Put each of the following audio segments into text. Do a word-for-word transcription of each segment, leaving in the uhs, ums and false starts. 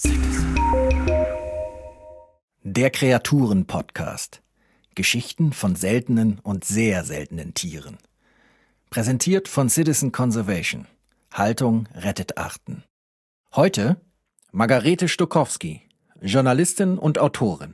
Der Kreaturen-Podcast. Geschichten von seltenen und sehr seltenen Tieren. Präsentiert von Citizen Conservation. Haltung rettet Arten. Heute Margarete Stokowski, Journalistin und Autorin.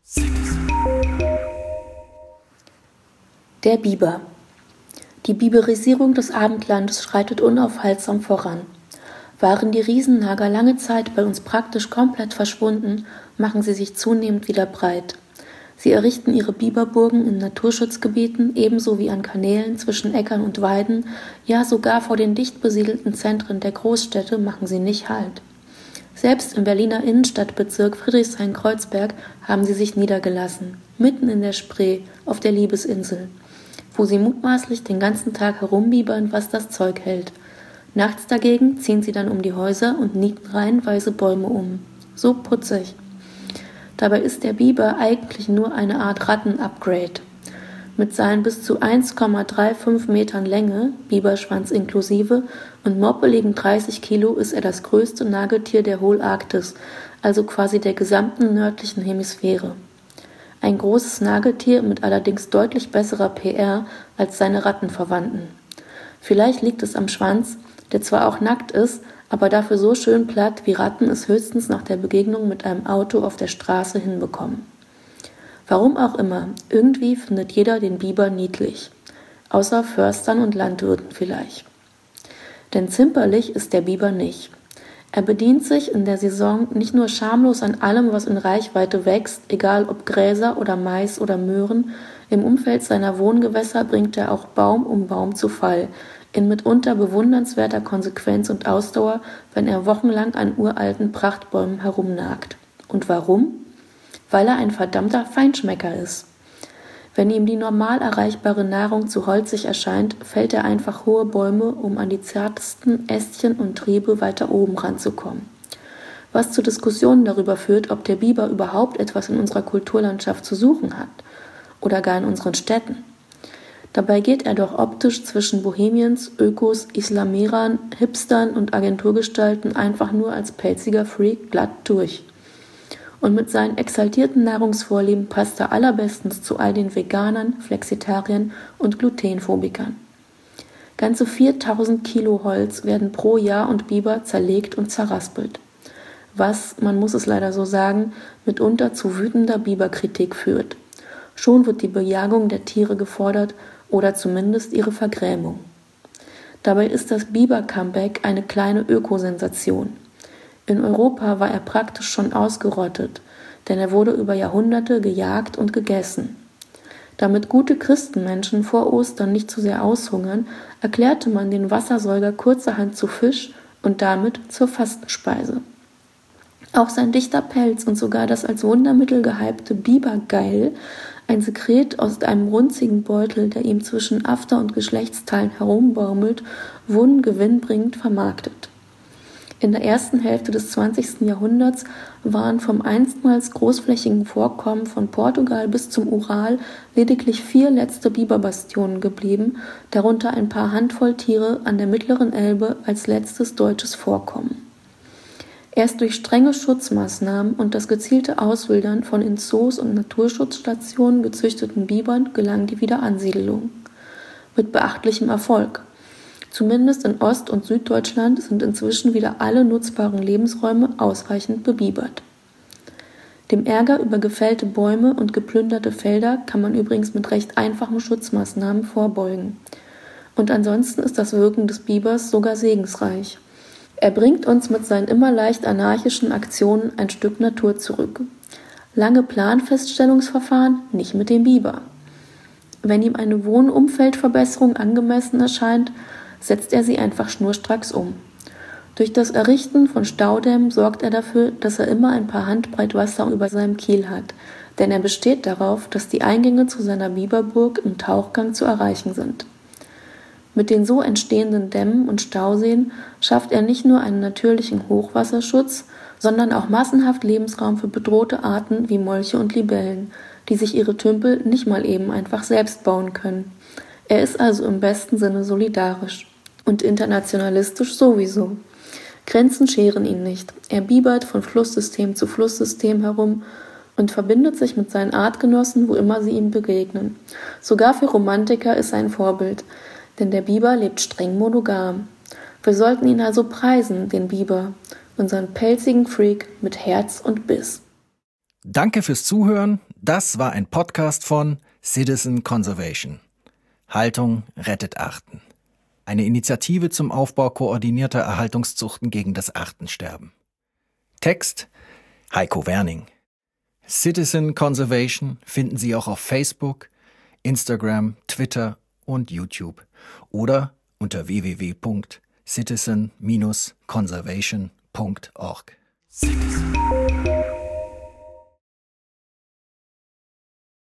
Der Biber. Die Biberisierung des Abendlandes schreitet unaufhaltsam voran. Waren die Riesennager lange Zeit bei uns praktisch komplett verschwunden, machen sie sich zunehmend wieder breit. Sie errichten ihre Biberburgen in Naturschutzgebieten, ebenso wie an Kanälen zwischen Äckern und Weiden, ja sogar vor den dicht besiedelten Zentren der Großstädte machen sie nicht Halt. Selbst im Berliner Innenstadtbezirk Friedrichshain-Kreuzberg haben sie sich niedergelassen, mitten in der Spree, auf der Liebesinsel, wo sie mutmaßlich den ganzen Tag herumbibern, was das Zeug hält. Nachts dagegen ziehen sie dann um die Häuser und nieten reihenweise Bäume um. So putzig. Dabei ist der Biber eigentlich nur eine Art Ratten-Upgrade. Mit seinen bis zu eins Komma fünfunddreißig Metern Länge, Biberschwanz inklusive, und moppeligen dreißig Kilo ist er das größte Nagetier der Holarktis, also quasi der gesamten nördlichen Hemisphäre. Ein großes Nagetier mit allerdings deutlich besserer P R als seine Rattenverwandten. Vielleicht liegt es am Schwanz, der zwar auch nackt ist, aber dafür so schön platt, wie Ratten es höchstens nach der Begegnung mit einem Auto auf der Straße hinbekommen. Warum auch immer, irgendwie findet jeder den Biber niedlich. Außer Förstern und Landwirten vielleicht. Denn zimperlich ist der Biber nicht. Er bedient sich in der Saison nicht nur schamlos an allem, was in Reichweite wächst, egal ob Gräser oder Mais oder Möhren, im Umfeld seiner Wohngewässer bringt er auch Baum um Baum zu Fall, in mitunter bewundernswerter Konsequenz und Ausdauer, wenn er wochenlang an uralten Prachtbäumen herumnagt. Und warum? Weil er ein verdammter Feinschmecker ist. Wenn ihm die normal erreichbare Nahrung zu holzig erscheint, fällt er einfach hohe Bäume, um an die zartesten Ästchen und Triebe weiter oben ranzukommen. Was zu Diskussionen darüber führt, ob der Biber überhaupt etwas in unserer Kulturlandschaft zu suchen hat. Oder gar in unseren Städten. Dabei geht er doch optisch zwischen Bohemiens, Ökos, Islamerern, Hipstern und Agenturgestalten einfach nur als pelziger Freak glatt durch. Und mit seinen exaltierten Nahrungsvorlieben passt er allerbestens zu all den Veganern, Flexitariern und Glutenphobikern. Ganze viertausend Kilo Holz werden pro Jahr und Biber zerlegt und zerraspelt. Was, man muss es leider so sagen, mitunter zu wütender Biberkritik führt. Schon wird die Bejagung der Tiere gefordert oder zumindest ihre Vergrämung. Dabei ist das Biber-Comeback eine kleine Ökosensation. In Europa war er praktisch schon ausgerottet, denn er wurde über Jahrhunderte gejagt und gegessen. Damit gute Christenmenschen vor Ostern nicht zu sehr aushungern, erklärte man den Wassersäuger kurzerhand zu Fisch und damit zur Fastenspeise. Auch sein dichter Pelz und sogar das als Wundermittel gehypte Bibergeil, ein Sekret aus einem runzigen Beutel, der ihm zwischen After- und Geschlechtsteilen herumbaumelt, wurden gewinnbringend vermarktet. In der ersten Hälfte des zwanzigsten Jahrhunderts waren vom einstmals großflächigen Vorkommen von Portugal bis zum Ural lediglich vier letzte Biberbastionen geblieben, darunter ein paar Handvoll Tiere an der mittleren Elbe als letztes deutsches Vorkommen. Erst durch strenge Schutzmaßnahmen und das gezielte Auswildern von in Zoos und Naturschutzstationen gezüchteten Bibern gelang die Wiederansiedelung. Mit beachtlichem Erfolg. Zumindest in Ost- und Süddeutschland sind inzwischen wieder alle nutzbaren Lebensräume ausreichend bebibert. Dem Ärger über gefällte Bäume und geplünderte Felder kann man übrigens mit recht einfachen Schutzmaßnahmen vorbeugen. Und ansonsten ist das Wirken des Bibers sogar segensreich. Er bringt uns mit seinen immer leicht anarchischen Aktionen ein Stück Natur zurück. Lange Planfeststellungsverfahren, nicht mit dem Biber. Wenn ihm eine Wohnumfeldverbesserung angemessen erscheint, setzt er sie einfach schnurstracks um. Durch das Errichten von Staudämmen sorgt er dafür, dass er immer ein paar Handbreit Wasser über seinem Kiel hat, denn er besteht darauf, dass die Eingänge zu seiner Biberburg im Tauchgang zu erreichen sind. Mit den so entstehenden Dämmen und Stauseen schafft er nicht nur einen natürlichen Hochwasserschutz, sondern auch massenhaft Lebensraum für bedrohte Arten wie Molche und Libellen, die sich ihre Tümpel nicht mal eben einfach selbst bauen können. Er ist also im besten Sinne solidarisch. Und internationalistisch sowieso. Grenzen scheren ihn nicht. Er bibert von Flusssystem zu Flusssystem herum und verbindet sich mit seinen Artgenossen, wo immer sie ihm begegnen. Sogar für Romantiker ist er ein Vorbild, denn der Biber lebt streng monogam. Wir sollten ihn also preisen, den Biber, unseren pelzigen Freak mit Herz und Biss. Danke fürs Zuhören. Das war ein Podcast von Citizen Conservation. Haltung rettet Arten. Eine Initiative zum Aufbau koordinierter Erhaltungszuchten gegen das Artensterben. Text Heiko Werning. Citizen Conservation finden Sie auch auf Facebook, Instagram, Twitter und YouTube oder unter w w w punkt citizen Bindestrich conservation punkt org. Citizen.